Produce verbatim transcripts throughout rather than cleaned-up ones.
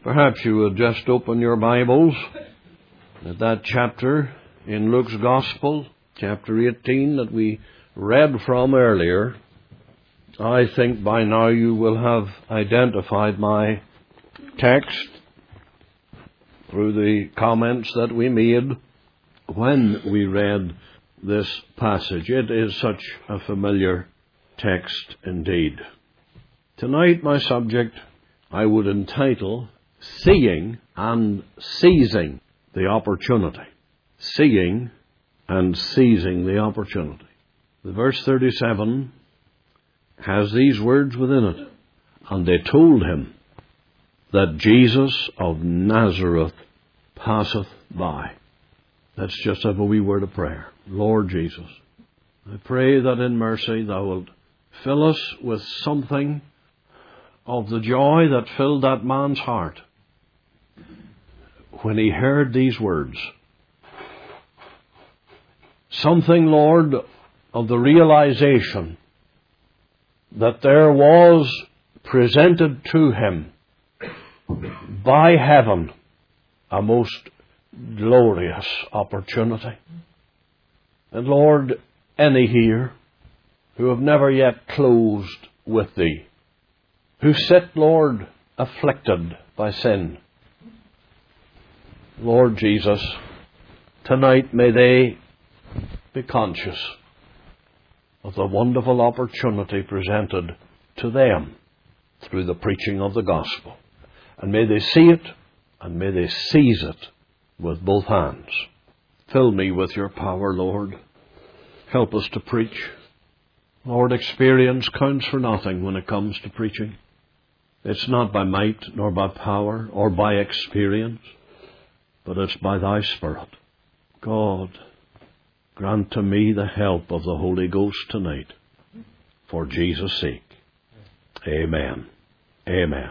Perhaps you would just open your Bibles at that chapter in Luke's Gospel, chapter eighteen, that we read from earlier. I think by now you will have identified my text through the comments that we made when we read this passage. It is such a familiar text indeed. Tonight my subject I would entitle Seeing and Seizing the Opportunity. Seeing and Seizing the Opportunity. The verse thirty-seven has these words within it. And they told him that Jesus of Nazareth passeth by. Let's just have a wee word of prayer. Lord Jesus, I pray that in mercy thou wilt fill us with something of the joy that filled that man's heart when he heard these words. Something, Lord, of the realization that there was presented to him by heaven a most glorious opportunity. And Lord, any here who have never yet closed with Thee, who sit, Lord, afflicted by sin, Lord Jesus, tonight may they be conscious of the wonderful opportunity presented to them through the preaching of the gospel. And may they see it, and may they seize it with both hands. Fill me with your power, Lord. Help us to preach. Lord, experience counts for nothing when it comes to preaching. It's not by might, nor by power, or by experience, but it's by Thy Spirit. God, grant to me the help of the Holy Ghost tonight, for Jesus' sake. Amen. Amen.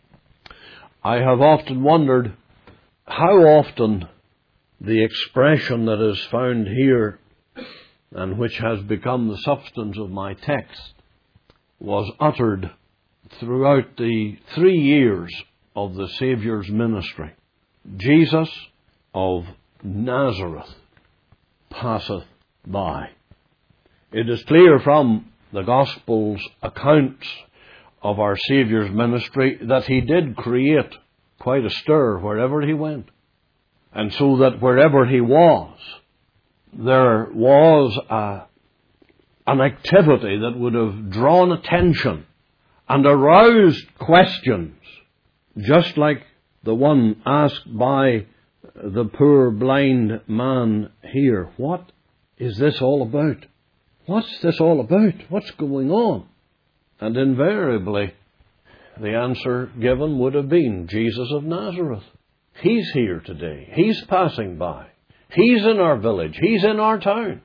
I have often wondered how often the expression that is found here, and which has become the substance of my text, was uttered throughout the three years of the Saviour's ministry. Jesus of Nazareth passeth by. It is clear from the Gospel's accounts of our Saviour's ministry that He did create quite a stir wherever He went. And so that wherever He was, there was a, an activity that would have drawn attention and aroused questions, just like the one asked by the poor blind man here. What is this all about? What's this all about? What's going on? And invariably, the answer given would have been Jesus of Nazareth. He's here today. He's passing by. He's in our village. He's in our town.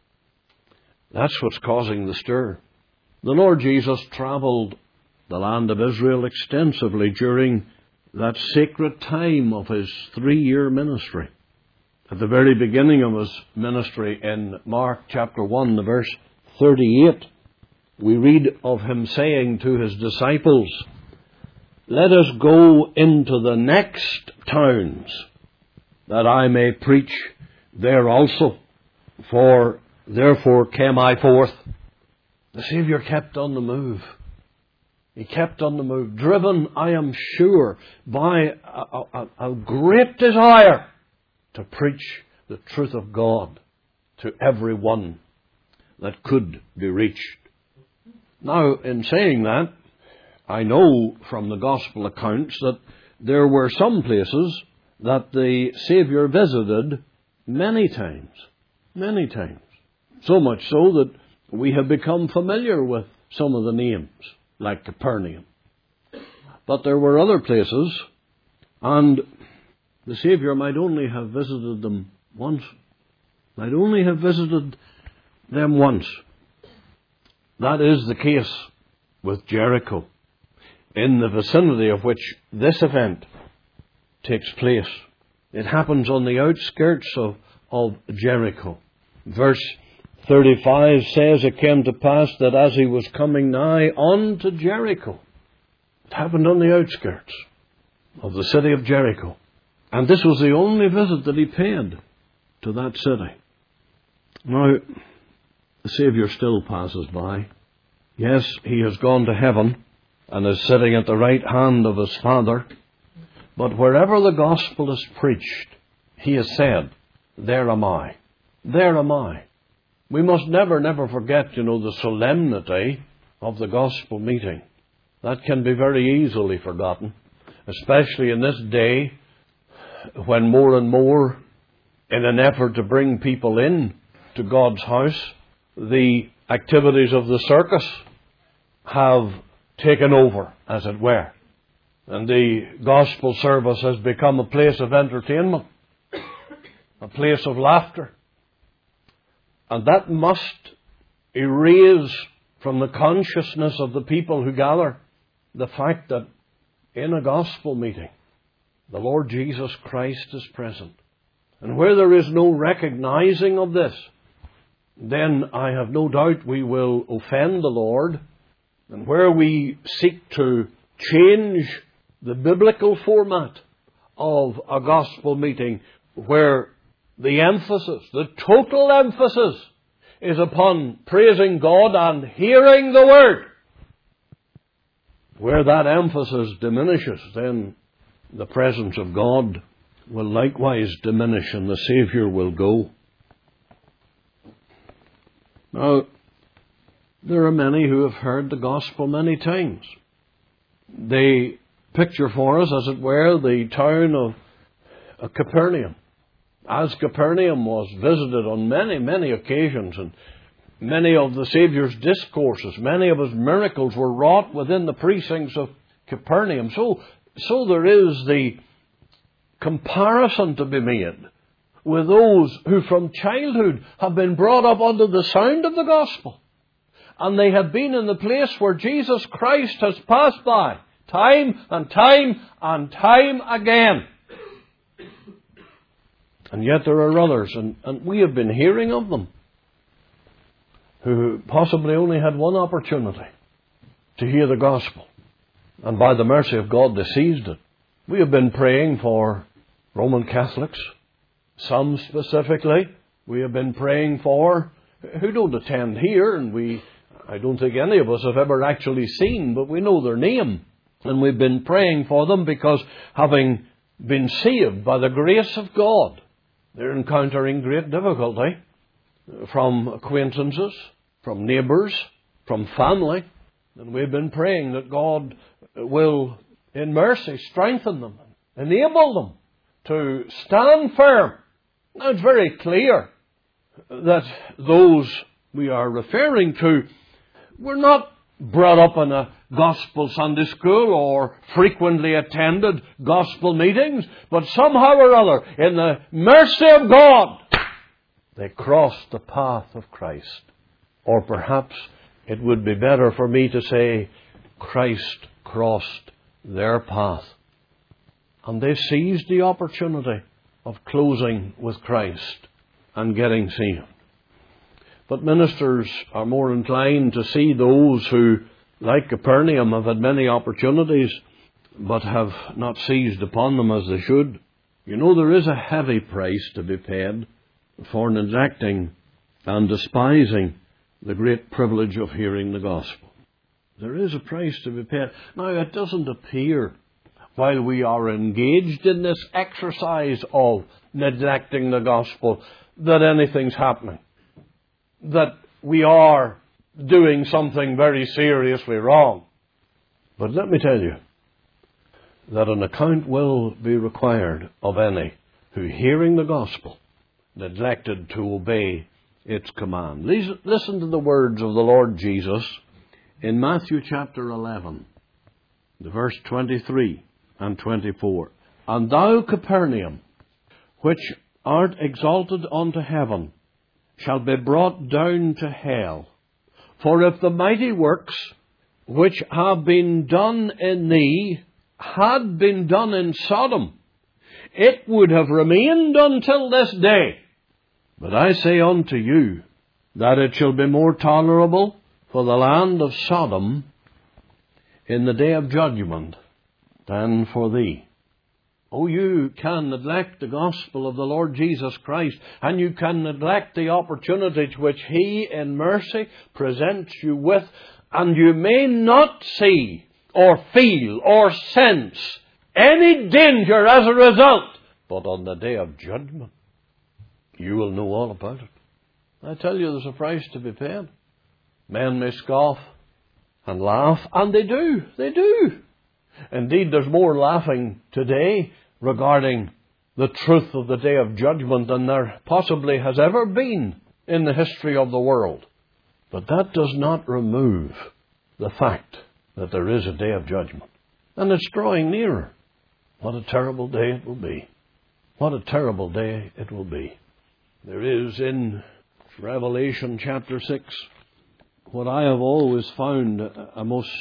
That's what's causing the stir. The Lord Jesus traveled the land of Israel extensively during that sacred time of His three-year ministry. At the very beginning of His ministry in Mark chapter one, the verse thirty-eight, we read of Him saying to His disciples, "Let us go into the next towns, that I may preach there also, for therefore came I forth." The Saviour kept on the move. He kept on the move, driven, I am sure, by a, a, a great desire to preach the truth of God to everyone that could be reached. Now, in saying that, I know from the Gospel accounts that there were some places that the Saviour visited many times, many times. So much so that we have become familiar with some of the names, like Capernaum. But there were other places, and the Saviour might only have visited them once. Might only have visited them once. That is the case with Jericho, in the vicinity of which this event takes place. It happens on the outskirts of, of Jericho. Verse thirty-five says, "It came to pass that as he was coming nigh unto Jericho," it happened on the outskirts. of the city of Jericho. And this was the only visit that he paid to that city. Now, the Saviour still passes by. Yes, he has gone to heaven and is sitting at the right hand of his Father. But wherever the gospel is preached, he has said, there am I. There am I. We must never, never forget, you know, the solemnity of the gospel meeting. That can be very easily forgotten, especially in this day when more and more, in an effort to bring people in to God's house, the activities of the circus have taken over, as it were. And the gospel service has become a place of entertainment, a place of laughter. And that must erase from the consciousness of the people who gather the fact that in a gospel meeting, the Lord Jesus Christ is present. And where there is no recognizing of this, then I have no doubt we will offend the Lord. And where we seek to change the biblical format of a gospel meeting, where the emphasis, the total emphasis, is upon praising God and hearing the Word, where that emphasis diminishes, then the presence of God will likewise diminish and the Saviour will go. Now, there are many who have heard the gospel many times. They picture for us, as it were, the town of uh, Capernaum. As Capernaum was visited on many, many occasions, and many of the Saviour's discourses, many of his miracles were wrought within the precincts of Capernaum. So, so there is the comparison to be made with those who from childhood have been brought up under the sound of the gospel. And they have been in the place where Jesus Christ has passed by, time and time and time again. And yet there are others, and, and we have been hearing of them, who possibly only had one opportunity to hear the gospel. And by the mercy of God, they seized it. We have been praying for Roman Catholics. Some specifically, we have been praying for, who don't attend here, and we, I don't think any of us have ever actually seen, but we know their name. And we've been praying for them because, having been saved by the grace of God, they're encountering great difficulty from acquaintances, from neighbours, from family. And we've been praying that God will, in mercy, strengthen them, enable them to stand firm. Now, it's very clear that those we are referring to were not brought up in a gospel Sunday school or frequently attended gospel meetings, but somehow or other, in the mercy of God, they crossed the path of Christ. Or perhaps it would be better for me to say, Christ crossed their path. And they seized the opportunity of closing with Christ and getting saved. But ministers are more inclined to see those who, like Capernaum, have had many opportunities but have not seized upon them as they should. You know, there is a heavy price to be paid for neglecting and despising the great privilege of hearing the gospel. There is a price to be paid. Now, it doesn't appear, while we are engaged in this exercise of neglecting the gospel, that anything's happening, that we are doing something very seriously wrong. But let me tell you that an account will be required of any who, hearing the gospel, neglected to obey its command. Listen to the words of the Lord Jesus in Matthew chapter eleven, the verse twenty-three and twenty-four. And thou, Capernaum, which art exalted unto heaven, shall be brought down to hell. For if the mighty works which have been done in thee had been done in Sodom, it would have remained until this day. But I say unto you, that it shall be more tolerable for the land of Sodom in the day of judgment than for thee. Oh, you can neglect the gospel of the Lord Jesus Christ, and you can neglect the opportunity which He in mercy presents you with, and you may not see or feel or sense any danger as a result. But on the day of judgment, you will know all about it. I tell you, there's a price to be paid. Men may scoff and laugh, and they do. They do. Indeed, there's more laughing today regarding the truth of the day of judgment than there possibly has ever been in the history of the world. But that does not remove the fact that there is a day of judgment. And it's drawing nearer. What a terrible day it will be. What a terrible day it will be. There is in Revelation chapter six what I have always found a most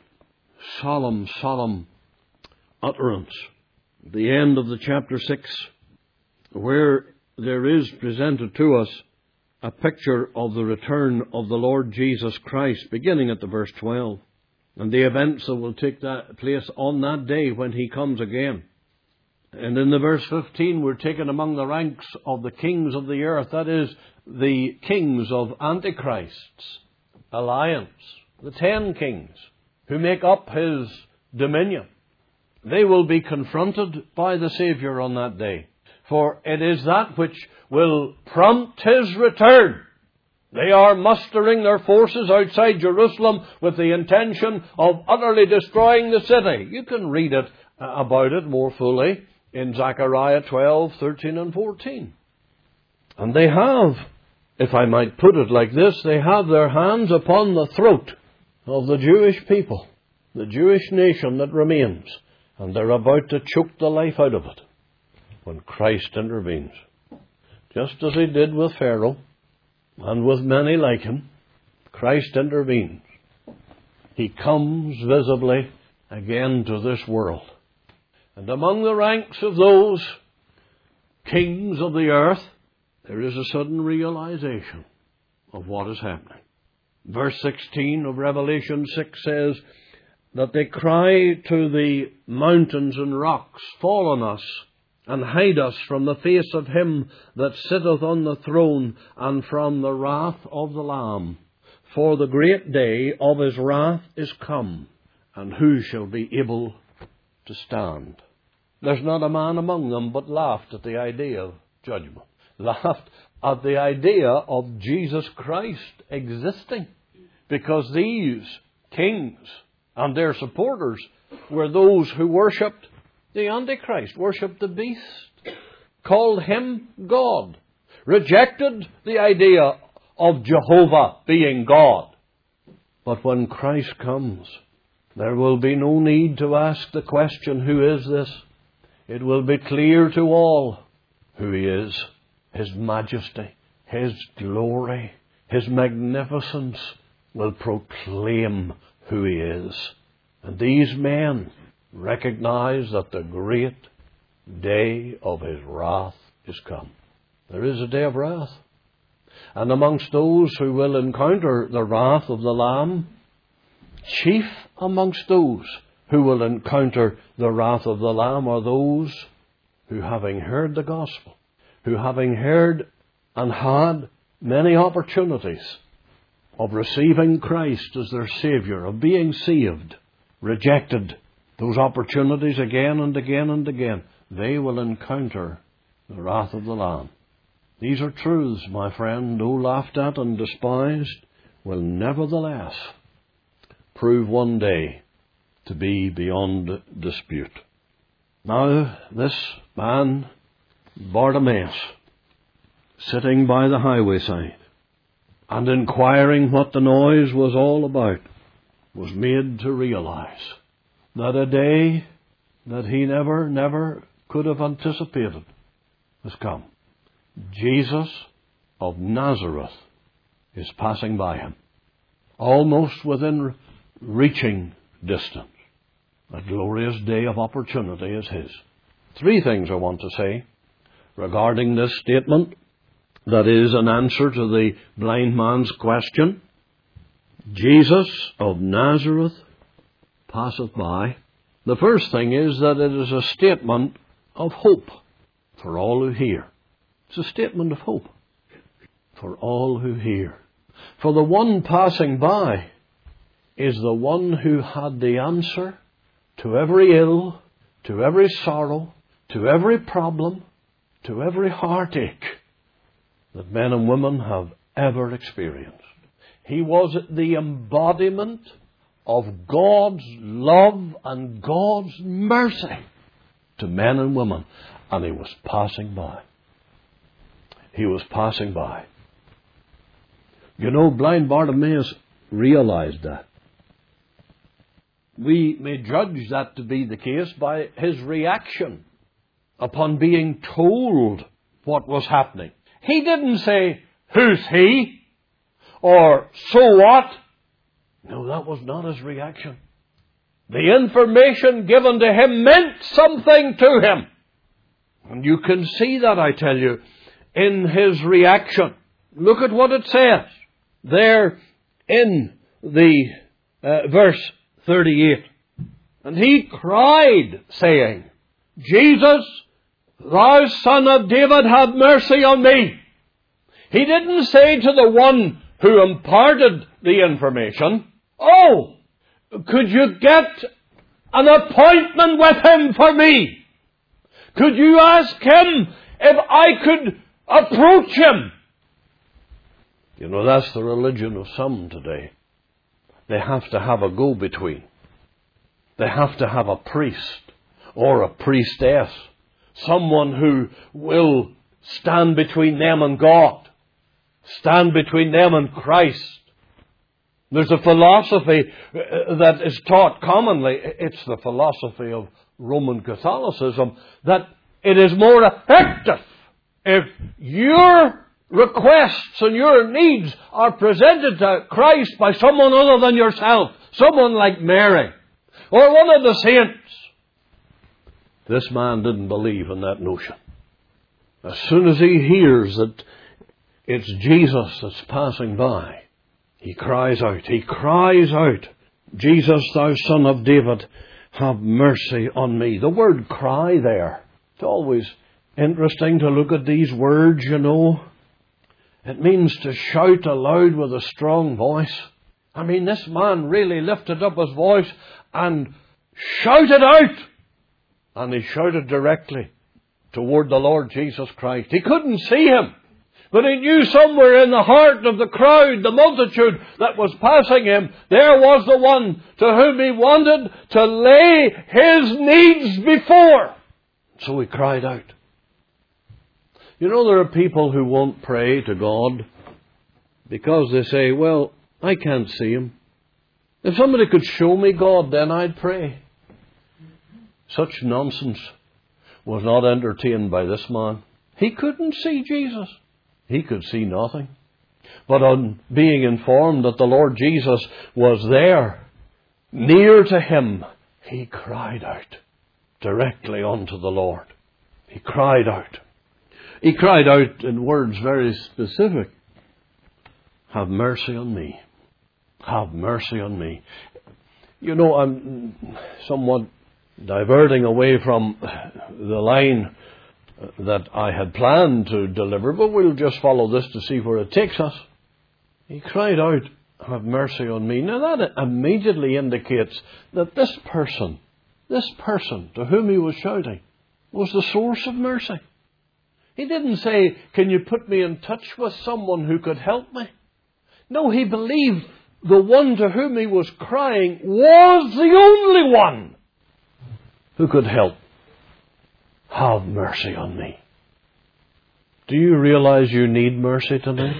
solemn, solemn utterance. The end of the chapter six, where there is presented to us a picture of the return of the Lord Jesus Christ, beginning at the verse twelve, and the events that will take that place on that day when He comes again. And in the verse fifteen, we're taken among the ranks of the kings of the earth, that is, the kings of Antichrist's alliance, the ten kings who make up his dominion. They will be confronted by the Saviour on that day, for it is that which will prompt His return. They are mustering their forces outside Jerusalem with the intention of utterly destroying the city. You can read it uh, about it more fully in Zechariah twelve, thirteen and fourteen. And they have, if I might put it like this, they have their hands upon the throat of the Jewish people, the Jewish nation that remains, and they're about to choke the life out of it when Christ intervenes. Just as He did with Pharaoh and with many like him, Christ intervenes. He comes visibly again to this world. And among the ranks of those kings of the earth, there is a sudden realization of what is happening. Verse sixteen of Revelation six says that they cry to the mountains and rocks, "Fall on us, and hide us from the face of Him that sitteth on the throne, and from the wrath of the Lamb. For the great day of His wrath is come, and who shall be able to stand?" There's not a man among them but laughed at the idea of judgment. Laughed at the idea of Jesus Christ existing. Because these kings and their supporters were those who worshipped the Antichrist, worshipped the beast, called him God, rejected the idea of Jehovah being God. But when Christ comes, there will be no need to ask the question, who is this? It will be clear to all who He is. His majesty, His glory, His magnificence will proclaim who He is. And these men recognize that the great day of His wrath is come. There is a day of wrath. And amongst those who will encounter the wrath of the Lamb, chief amongst those who will encounter the wrath of the Lamb are those who, having heard the gospel, who having heard and had many opportunities of receiving Christ as their Saviour, of being saved, rejected those opportunities again and again and again, they will encounter the wrath of the Lamb. These are truths, my friend, though laughed at and despised, will nevertheless prove one day to be beyond dispute. Now, this man, Bartimaeus, sitting by the highway side and inquiring what the noise was all about, was made to realize that a day that he never, never could have anticipated has come. Jesus of Nazareth is passing by him, almost within reaching distance. A glorious day of opportunity is his. Three things I want to say regarding this statement that is an answer to the blind man's question. Jesus of Nazareth passeth by. The first thing is that it is a statement of hope for all who hear. It's a statement of hope for all who hear. For the one passing by is the one who had the answer to every ill, to every sorrow, to every problem, to every heartache that men and women have ever experienced. He was the embodiment of God's love and God's mercy to men and women, and he was passing by. He was passing by. You know, blind Bartimaeus realized that. We may judge that to be the case by his reaction upon being told what was happening. He didn't say, "Who's he?" or "So what?" No, that was not his reaction. The information given to him meant something to him. And you can see that, I tell you, in his reaction. Look at what it says there in the uh, verse thirty-eight. And he cried, saying, "Jesus, thou Son of David, have mercy on me." He didn't say to the one who imparted the information, "Oh, could you get an appointment with him for me? Could you ask him if I could approach him?" You know, that's the religion of some today. They have to have a go-between. They have to have a priest or a priestess, someone who will stand between them and God, stand between them and Christ. There's a philosophy that is taught commonly. It's the philosophy of Roman Catholicism, that it is more effective if your requests and your needs are presented to Christ by someone other than yourself, someone like Mary or one of the saints. This man didn't believe in that notion. As soon as he hears that it's Jesus that's passing by, he cries out. He cries out, "Jesus, thou Son of David, have mercy on me." The word cry there, it's always interesting to look at these words, you know. It means to shout aloud with a strong voice. I mean, this man really lifted up his voice and shouted out. And he shouted directly toward the Lord Jesus Christ. He couldn't see him, but he knew somewhere in the heart of the crowd, the multitude that was passing him, there was the one to whom he wanted to lay his needs before. So he cried out. You know, there are people who won't pray to God because they say, "Well, I can't see him. If somebody could show me God, then I'd pray." Such nonsense was not entertained by this man. He couldn't see Jesus. He could see nothing. But on being informed that the Lord Jesus was there, near to him, he cried out directly unto the Lord. He cried out. He cried out in words very specific. "Have mercy on me. Have mercy on me." You know, I'm somewhat diverting away from the line that I had planned to deliver, but we'll just follow this to see where it takes us. He cried out, "Have mercy on me." Now that immediately indicates that this person, this person to whom he was shouting, was the source of mercy. He didn't say, "Can you put me in touch with someone who could help me?" No, he believed the one to whom he was crying was the only one who could help. "Have mercy on me." Do you realize you need mercy tonight?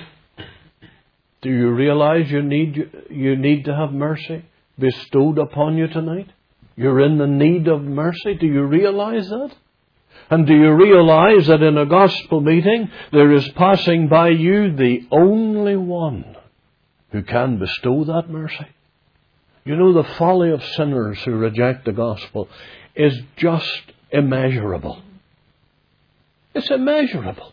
Do you realize you need, you need to have mercy bestowed upon you tonight? You're in the need of mercy. Do you realize that? And do you realize that in a gospel meeting there is passing by you the only one who can bestow that mercy? You know, the folly of sinners who reject the gospel is just immeasurable. It's immeasurable.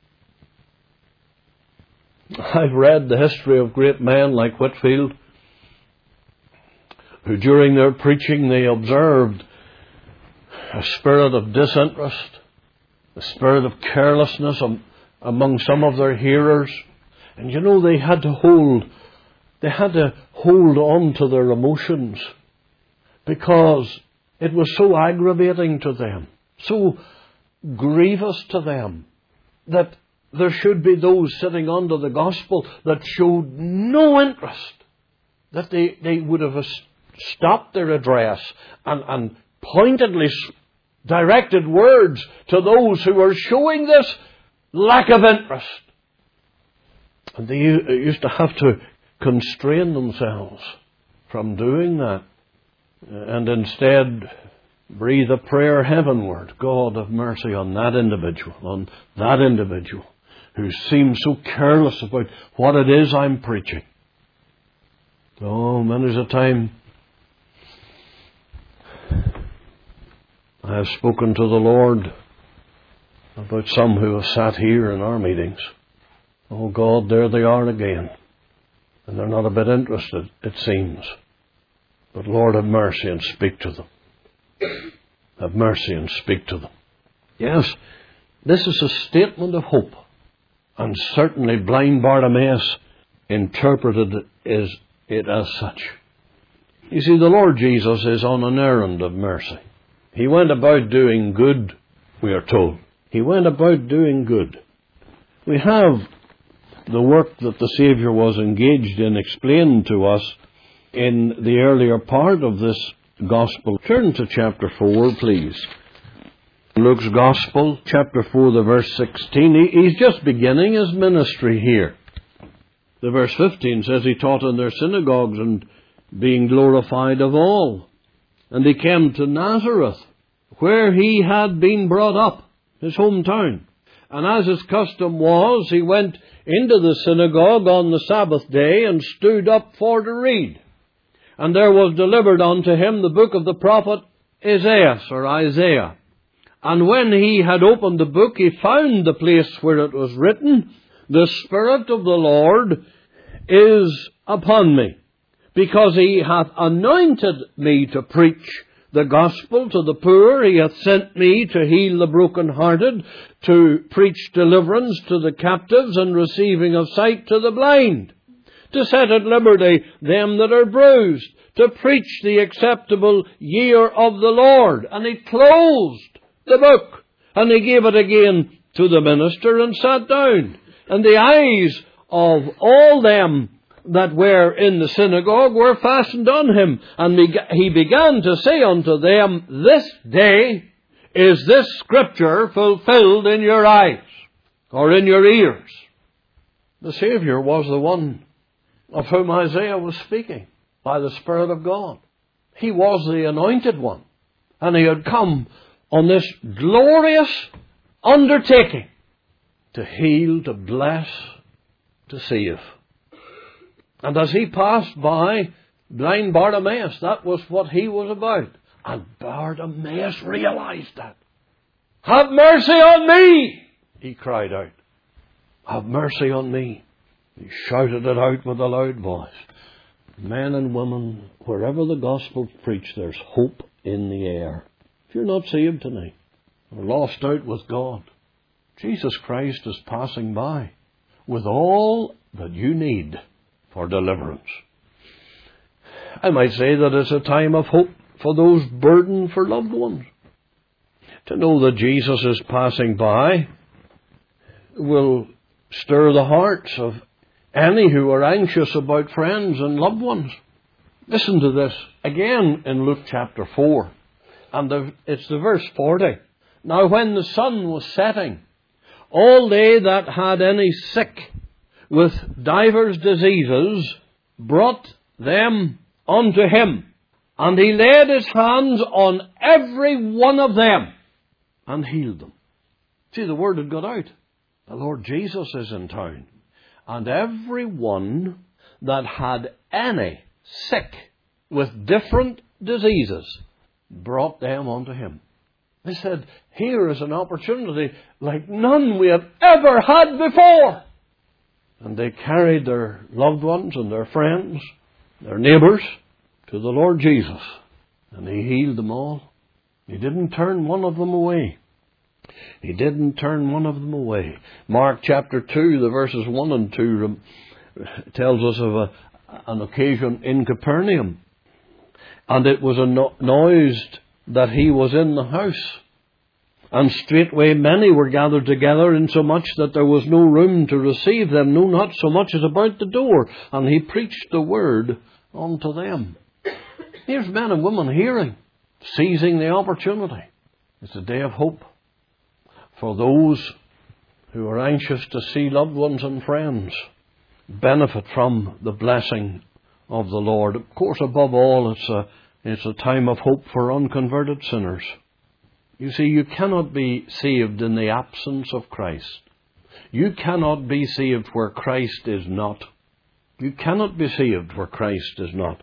I've read the history of great men like Whitefield, who during their preaching they observed a spirit of disinterest, a spirit of carelessness among some of their hearers. And you know, they had to hold, they had to hold on to their emotions because it was so aggravating to them, so grievous to them, that there should be those sitting under the gospel that showed no interest, that they, they would have stopped their address and, and pointedly directed words to those who were showing this lack of interest. And they used to have to constrain themselves from doing that, and instead breathe a prayer heavenward. God, have mercy on that individual, on that individual who seems so careless about what it is I'm preaching. Oh, many's a time I have spoken to the Lord about some who have sat here in our meetings. Oh God, there they are again. And they're not a bit interested, it seems. But Lord, have mercy and speak to them. Have mercy and speak to them. Yes, this is a statement of hope. And certainly blind Bartimaeus interpreted it as, it as such. You see, the Lord Jesus is on an errand of mercy. He went about doing good, we are told. He went about doing good. We have the work that the Saviour was engaged in explained to us in the earlier part of this Gospel. Turn to chapter four, please. Luke's Gospel, chapter four, the verse sixteen. He's just beginning his ministry here. The verse fifteen says, he taught in their synagogues and being glorified of all. And he came to Nazareth, where he had been brought up, his hometown. And as his custom was, he went into the synagogue on the Sabbath day and stood up for to read. And there was delivered unto him the book of the prophet Isaiah, or Isaiah. And when he had opened the book, he found the place where it was written, the Spirit of the Lord is upon me, because he hath anointed me to preach the gospel to the poor. He hath sent me to heal the brokenhearted, to preach deliverance to the captives, and receiving of sight to the blind, to set at liberty them that are bruised, to preach the acceptable year of the Lord. And he closed the book, and he gave it again to the minister, and sat down. And the eyes of all them that were in the synagogue were fastened on him. And he began to say unto them, this day is this scripture fulfilled in your eyes, or in your ears. The Saviour was the one of whom Isaiah was speaking by the Spirit of God. He was the anointed one. And he had come on this glorious undertaking to heal, to bless, to save. And as he passed by blind Bartimaeus, that was what he was about. And Bartimaeus realized that. Have mercy on me, he cried out. Have mercy on me. He shouted it out with a loud voice. Men and women, wherever the gospel's preached, there's hope in the air. If you're not saved tonight, or lost out with God, Jesus Christ is passing by with all that you need for deliverance. I might say that it's a time of hope for those burdened for loved ones. To know that Jesus is passing by will stir the hearts of any who are anxious about friends and loved ones. Listen to this again in Luke chapter four. And the, it's the verse forty. Now when the sun was setting, all they that had any sick with divers diseases brought them unto him. And he laid his hands on every one of them and healed them. See, the word had got out. The Lord Jesus is in town. And every one that had any sick with different diseases brought them unto him. They said, here is an opportunity like none we have ever had before. And they carried their loved ones and their friends, their neighbours, to the Lord Jesus. And he healed them all. He didn't turn one of them away. He didn't turn one of them away. Mark chapter two, the verses one and two tells us of a, an occasion in Capernaum. And it was announced that he was in the house. And straightway many were gathered together, insomuch that there was no room to receive them, no, not so much as about the door. And he preached the word unto them. Here's men and women hearing, seizing the opportunity. It's a day of hope for those who are anxious to see loved ones and friends benefit from the blessing of the Lord. Of course, above all, it's a, it's a time of hope for unconverted sinners. You see, you cannot be saved in the absence of Christ. You cannot be saved where Christ is not. You cannot be saved where Christ is not.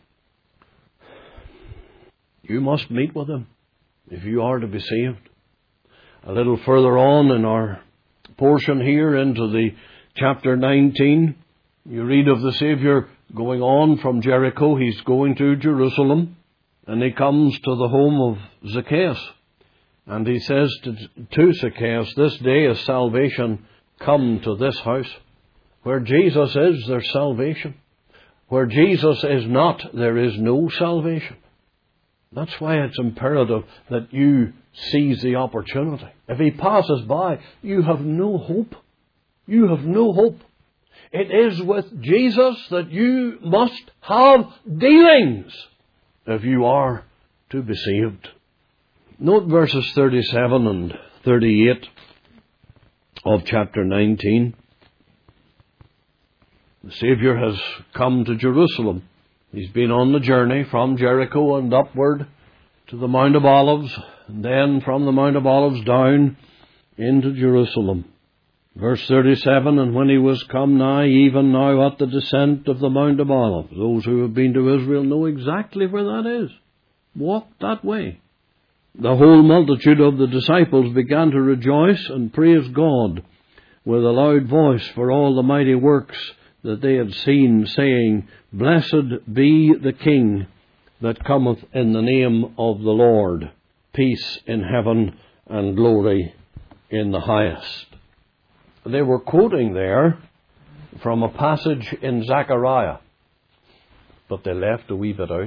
You must meet with Him if you are to be saved. A little further on in our portion here into the chapter nineteen, you read of the Saviour going on from Jericho. He's going to Jerusalem, and he comes to the home of Zacchaeus. And he says to, to Zacchaeus, "This day is salvation come to this house." Where Jesus is, there's salvation. Where Jesus is not, there is no salvation. That's why it's imperative that you seize the opportunity. If he passes by, you have no hope. You have no hope. It is with Jesus that you must have dealings if you are to be saved. Note verses thirty-seven and thirty-eight of chapter nineteen. The Saviour has come to Jerusalem. He's been on the journey from Jericho and upward to the Mount of Olives, and then from the Mount of Olives down into Jerusalem. Verse thirty-seven, "And when he was come nigh, even now at the descent of the Mount of Olives," those who have been to Israel know exactly where that is. Walk that way. "The whole multitude of the disciples began to rejoice and praise God with a loud voice for all the mighty works that they had seen, saying, Blessed be the King that cometh in the name of the Lord. Peace in heaven and glory in the highest." They were quoting there from a passage in Zechariah, but they left a wee bit out.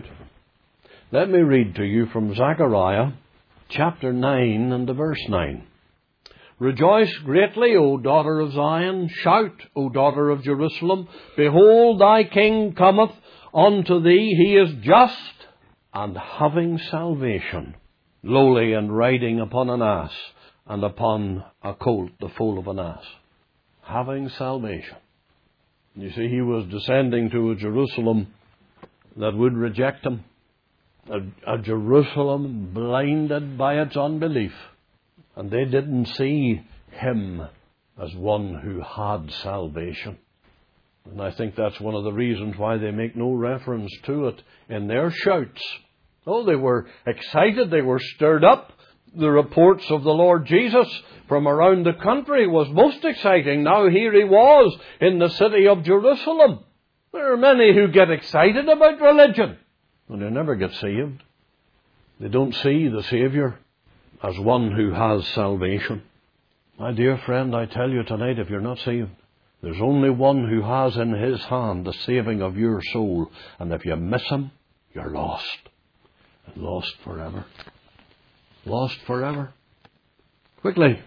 Let me read to you from Zechariah chapter nine and the verse nine. "Rejoice greatly, O daughter of Zion. Shout, O daughter of Jerusalem. Behold, thy king cometh unto thee. He is just and having salvation, lowly and riding upon an ass, and upon a colt, the foal of an ass." Having salvation. You see, he was descending to a Jerusalem that would reject him. A, a Jerusalem blinded by its unbelief. And they didn't see him as one who had salvation. And I think that's one of the reasons why they make no reference to it in their shouts. Oh, they were excited, they were stirred up. The reports of the Lord Jesus from around the country was most exciting. Now here he was in the city of Jerusalem. There are many who get excited about religion, and they never get saved. They don't see the Saviour as one who has salvation. My dear friend, I tell you tonight, if you're not saved, there's only one who has in his hand the saving of your soul. And if you miss him, you're lost. Lost forever. Lost forever. Quickly,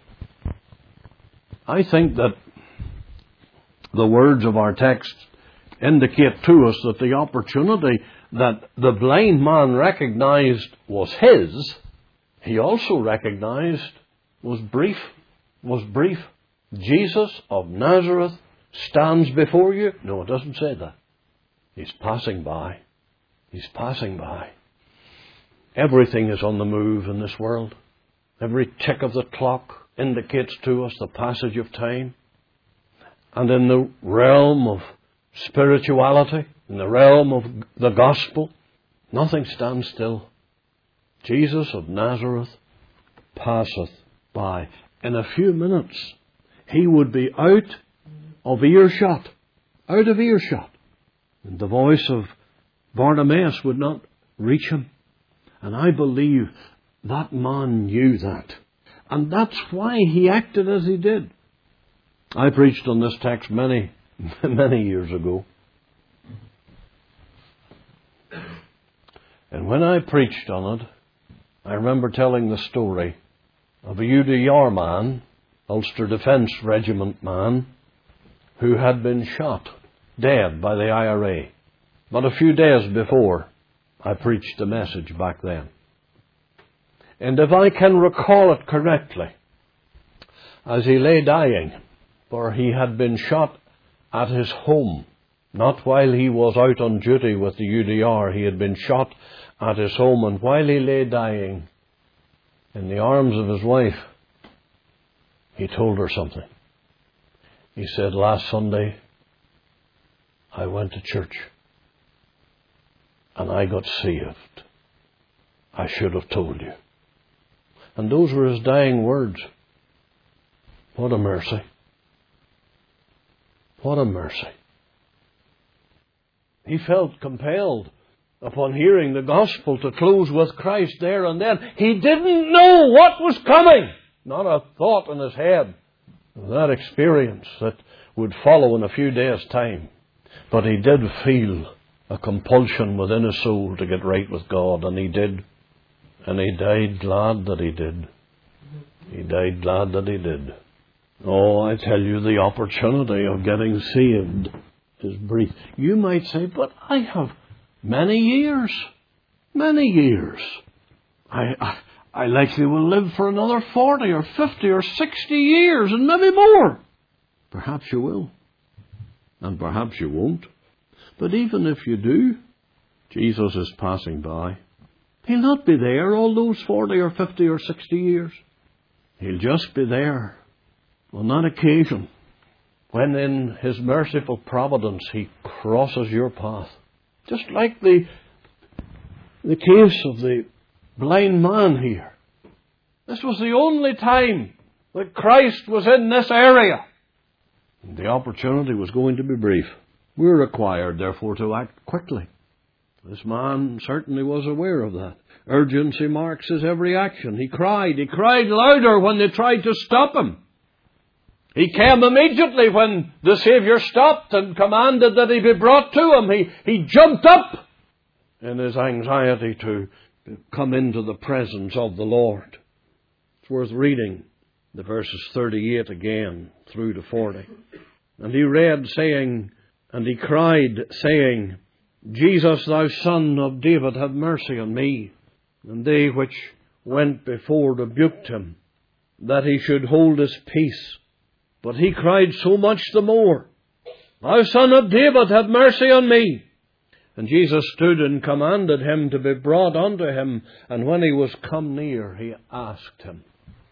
I think that the words of our text indicate to us that the opportunity that the blind man recognized was his, he also recognized was brief, was brief. Jesus of Nazareth stands before you. No, it doesn't say that. He's passing by. He's passing by. Everything is on the move in this world. Every tick of the clock indicates to us the passage of time. And in the realm of spirituality, in the realm of the gospel, nothing stands still. Jesus of Nazareth passeth by. In a few minutes, he would be out of earshot. Out of earshot. And the voice of Bartimaeus would not reach him. And I believe that man knew that. And that's why he acted as he did. I preached on this text many, many years ago. And when I preached on it, I remember telling the story of a U D R man, Ulster Defence Regiment man, who had been shot dead by the I R A. But a few days before, I preached the message back then. And if I can recall it correctly, as he lay dying, for he had been shot at his home, not while he was out on duty with the U D R, he had been shot at his home, and while he lay dying in the arms of his wife, he told her something. He said, "Last Sunday, I went to church, and I got saved. I should have told you." And those were his dying words. What a mercy. What a mercy. He felt compelled, upon hearing the gospel, to close with Christ there and then. He didn't know what was coming. Not a thought in his head of that experience that would follow in a few days' time. But he did feel a compulsion within his soul to get right with God, and he did. And he died glad that he did. He died glad that he did. Oh, I tell you, the opportunity of getting saved is brief. You might say, "But I have many years. Many years. I, I, I likely will live for another forty or fifty or sixty years and maybe more." Perhaps you will. And perhaps you won't. But even if you do, Jesus is passing by. He'll not be there all those forty or fifty or sixty years. He'll just be there on that occasion when in His merciful providence He crosses your path. Just like the, the case of the blind man here. This was the only time that Christ was in this area. And the opportunity was going to be brief. We're required, therefore, to act quickly. This man certainly was aware of that. Urgency marks his every action. He cried. He cried louder when they tried to stop him. He came immediately when the Saviour stopped and commanded that he be brought to him. He, he jumped up in his anxiety to come into the presence of the Lord. It's worth reading the verses thirty-eight again through to forty. And he read, saying, and he cried, saying, "Jesus, thou Son of David, have mercy on me." And they which went before rebuked him, that he should hold his peace. But he cried so much the more, "Thou Son of David, have mercy on me." And Jesus stood and commanded him to be brought unto him. And when he was come near, he asked him,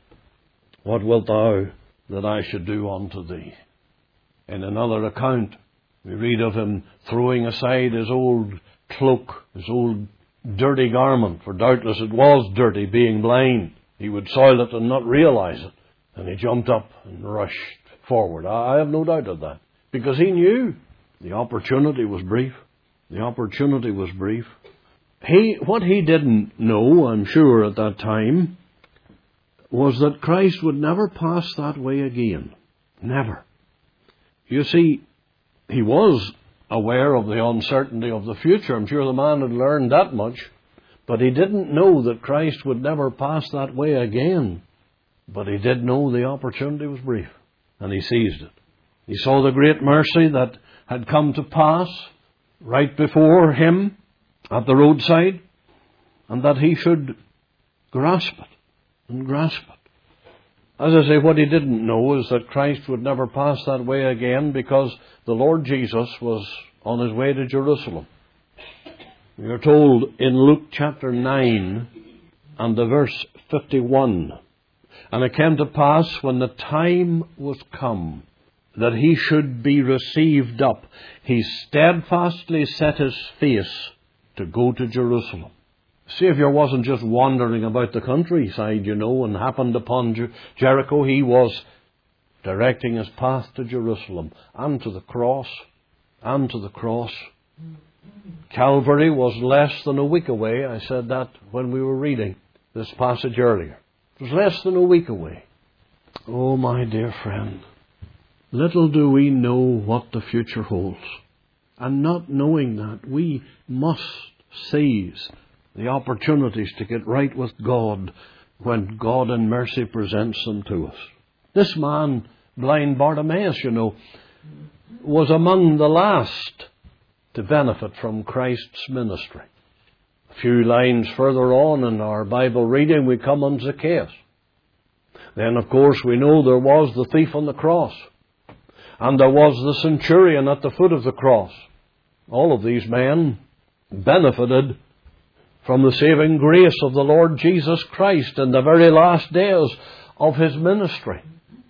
"What wilt thou that I should do unto thee?" In another account, we read of him throwing aside his old cloak, his old dirty garment, for doubtless it was dirty, being blind. He would soil it and not realize it. And he jumped up and rushed forward. I have no doubt of that. Because he knew the opportunity was brief. The opportunity was brief. He, what he didn't know, I'm sure, at that time, was that Christ would never pass that way again. Never. You see, he was aware of the uncertainty of the future. I'm sure the man had learned that much. But he didn't know that Christ would never pass that way again. But he did know the opportunity was brief. And he seized it. He saw the great mercy that had come to pass right before him at the roadside. And that he should grasp it and grasp it. As I say, what he didn't know is that Christ would never pass that way again, because the Lord Jesus was on his way to Jerusalem. We are told in Luke chapter nine and the verse fifty-one, "And it came to pass, when the time was come that he should be received up, he steadfastly set his face to go to Jerusalem." Saviour wasn't just wandering about the countryside, you know, and happened upon Jer- Jericho. He was directing his path to Jerusalem and to the cross, and to the cross. Calvary was less than a week away. I said that when we were reading. this passage earlier. It was less than a week away. Oh, my dear friend, little do we know what the future holds. And not knowing that, we must seize the opportunities to get right with God when God in mercy presents them to us. This man, blind Bartimaeus, you know, was among the last to benefit from Christ's ministry. A few lines further on in our Bible reading, we come on Zacchaeus. Then, of course, we know there was the thief on the cross. And there was the centurion at the foot of the cross. All of these men benefited from the saving grace of the Lord Jesus Christ in the very last days of His ministry.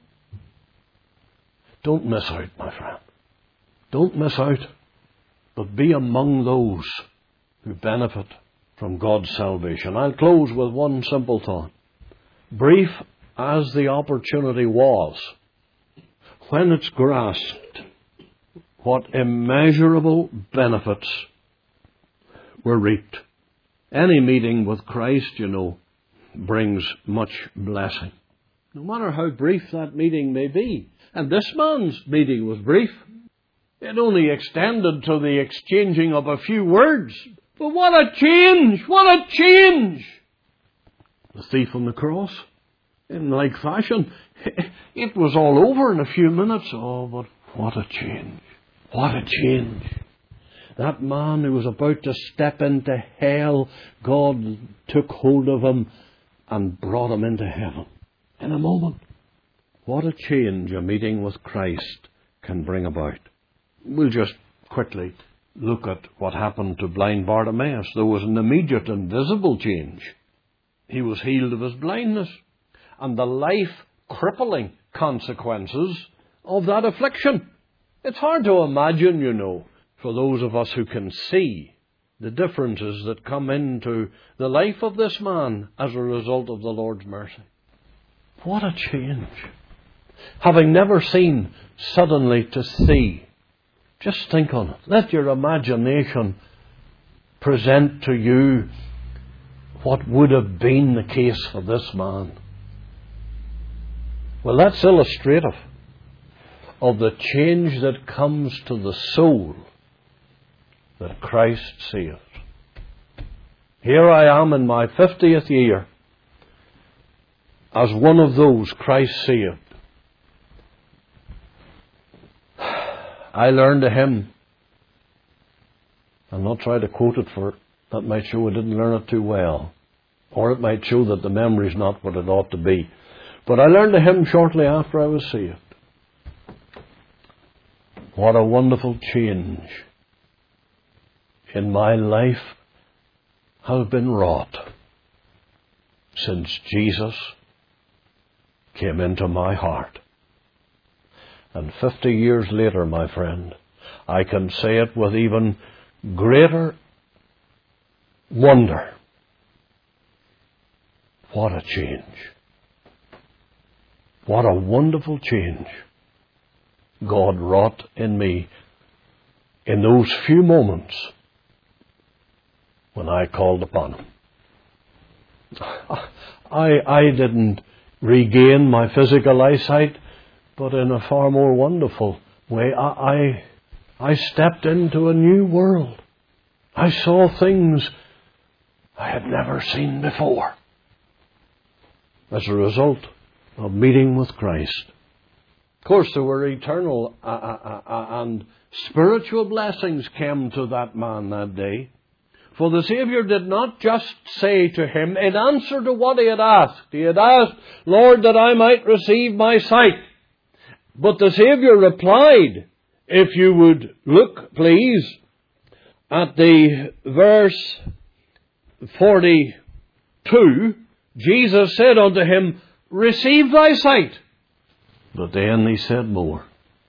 Don't miss out, my friend. Don't miss out, but be among those who benefit from God's salvation. I'll close with one simple thought. Brief as the opportunity was, when it's grasped, what immeasurable benefits were reaped. Any meeting with Christ, you know, brings much blessing, no matter how brief that meeting may be. And this man's meeting was brief. It only extended to the exchanging of a few words. But what a change! What a change! The thief on the cross, in like fashion, it was all over in a few minutes. Oh, but what a change. What a change. That man who was about to step into hell, God took hold of him and brought him into heaven in a moment. What a change a meeting with Christ can bring about. We'll just quickly look at what happened to blind Bartimaeus. There was an immediate and visible change. He was healed of his blindness and the life-crippling consequences of that affliction. It's hard to imagine, you know, for those of us who can see the differences that come into the life of this man as a result of the Lord's mercy. What a change. Having never seen, suddenly to see. Just think on it. Let your imagination present to you what would have been the case for this man. Well, that's illustrative of the change that comes to the soul that Christ saved. Here I am in my fiftieth year as one of those Christ saved. I learned a hymn. I'll not try to quote it, for that might show I didn't learn it too well. Or it might show that the memory's not what it ought to be. But I learned a hymn shortly after I was saved. What a wonderful change in my life has been wrought since Jesus came into my heart. And fifty years later, my friend, I can say it with even greater wonder. What a change. What a wonderful change God wrought in me in those few moments when I called upon Him. I, I didn't regain my physical eyesight, but in a far more wonderful way, I, I, I stepped into a new world. I saw things I had never seen before as a result of meeting with Christ. Of course, there were eternal uh, uh, uh, and spiritual blessings came to that man that day. For the Saviour did not just say to him, in answer to what he had asked, he had asked, Lord, that I might receive my sight. But the Saviour replied, if you would look, please, at the verse forty-two, Jesus said unto him, receive thy sight. But then he said more.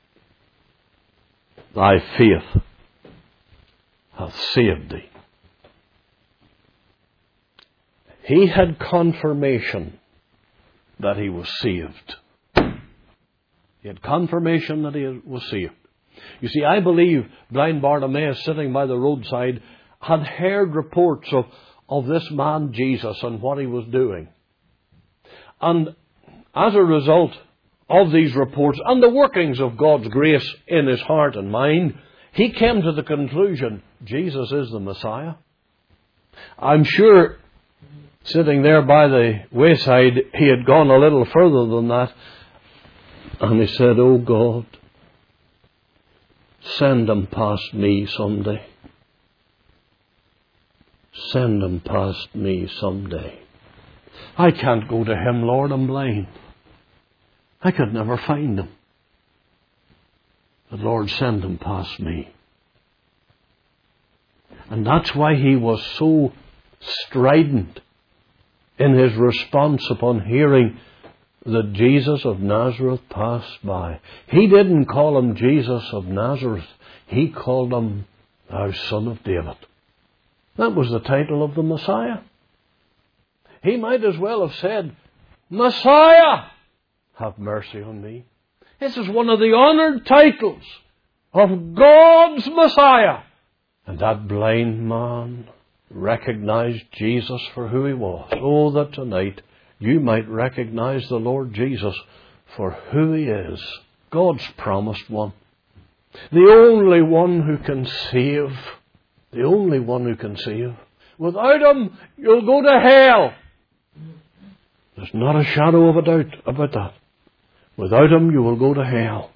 Thy faith hath saved thee. He had confirmation that he was saved. He had confirmation that he was saved. You see, I believe blind Bartimaeus, sitting by the roadside, had heard reports of, of this man Jesus and what he was doing. And as a result of these reports and the workings of God's grace in his heart and mind, he came to the conclusion, Jesus is the Messiah. I'm sure, sitting there by the wayside, he had gone a little further than that. And he said, "Oh God, send him past me someday. Send him past me someday. I can't go to him, Lord, I'm blind. I could never find him. But Lord, send him past me." And that's why he was so strident in his response upon hearing that Jesus of Nazareth passed by. He didn't call him Jesus of Nazareth. He called him, "Thou Son of David." That was the title of the Messiah. He might as well have said, "Messiah, have mercy on me." This is one of the honoured titles of God's Messiah. And that blind man recognized Jesus for who he was. Oh, that tonight you might recognize the Lord Jesus for who he is. God's promised one. The only one who can save. The only one who can save. Without him, you'll go to hell. There's not a shadow of a doubt about that. Without him, you will go to hell.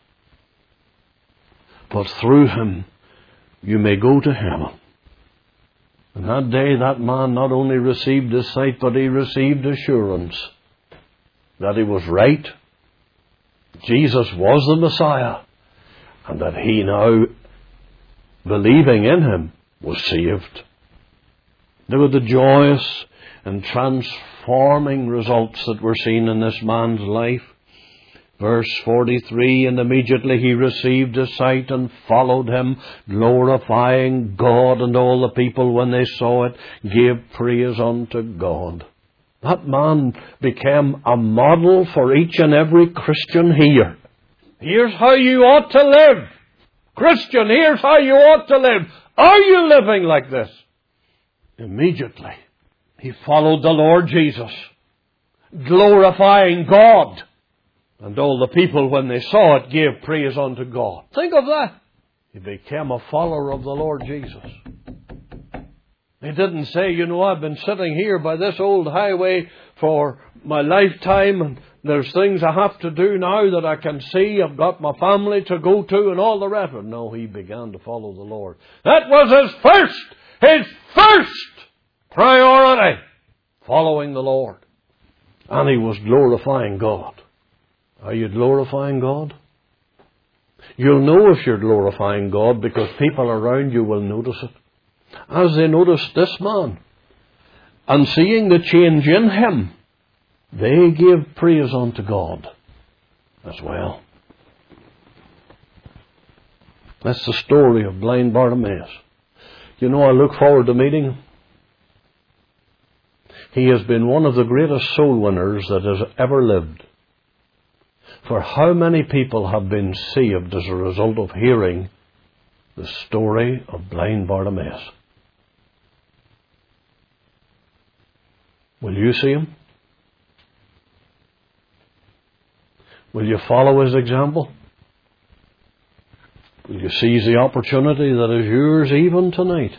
But through him, you may go to heaven. And that day, that man not only received his sight, but he received assurance that he was right. Jesus was the Messiah. And that he now, believing in him, was saved. There were the joyous and transforming results that were seen in this man's life. Verse forty-three, and immediately he received his sight and followed him, glorifying God, and all the people, when they saw it, gave praise unto God. That man became a model for each and every Christian here. Here's how you ought to live. Christian, here's how you ought to live. Are you living like this? Immediately, he followed the Lord Jesus, glorifying God. And all the people, when they saw it, gave praise unto God. Think of that. He became a follower of the Lord Jesus. He didn't say, you know, I've been sitting here by this old highway for my lifetime, and there's things I have to do now that I can see. I've got my family to go to and all the rest of it. No, he began to follow the Lord. That was his first, his first priority, following the Lord. And he was glorifying God. Are you glorifying God? You'll know if you're glorifying God because people around you will notice it. As they noticed this man, and seeing the change in him, they gave praise unto God as well. That's the story of blind Bartimaeus. You know, I look forward to meeting him. He has been one of the greatest soul winners that has ever lived. For how many people have been saved as a result of hearing the story of blind Bartimaeus? Will you see him? Will you follow his example? Will you seize the opportunity that is yours even tonight?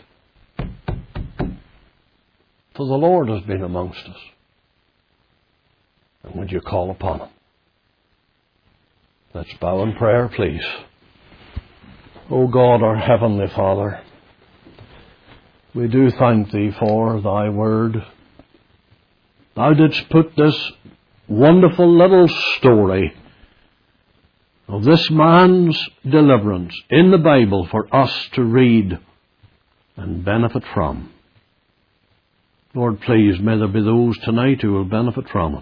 For the Lord has been amongst us. And would you call upon him? Let's bow in prayer, please. O God, our Heavenly Father, we do thank Thee for Thy word. Thou didst put this wonderful little story of this man's deliverance in the Bible for us to read and benefit from. Lord, please, may there be those tonight who will benefit from it.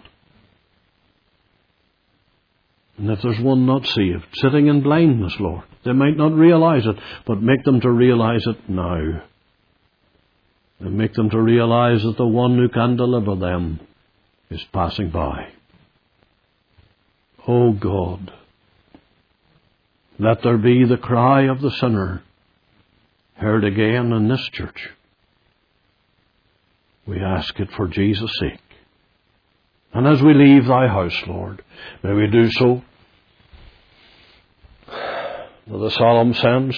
And if there's one not saved, sitting in blindness, Lord, they might not realize it, but make them to realize it now. And make them to realize that the one who can deliver them is passing by. O God, let there be the cry of the sinner heard again in this church. We ask it for Jesus' sake. And as we leave thy house, Lord, may we do so with a solemn sense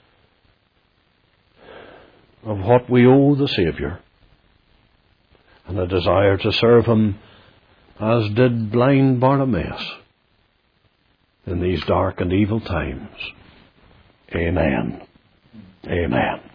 of what we owe the Saviour, and a desire to serve him as did blind Bartimaeus in these dark and evil times. Amen. Amen.